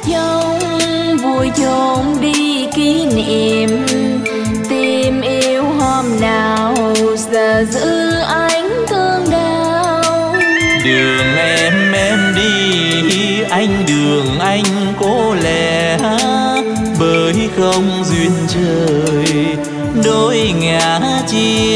trong vui chôn đi kỷ niệm, tìm yêu hôm nào giờ giữ ánh thương đau. Đường em đi, anh đường anh cố lẽ, bởi không duyên trời đôi ngã chia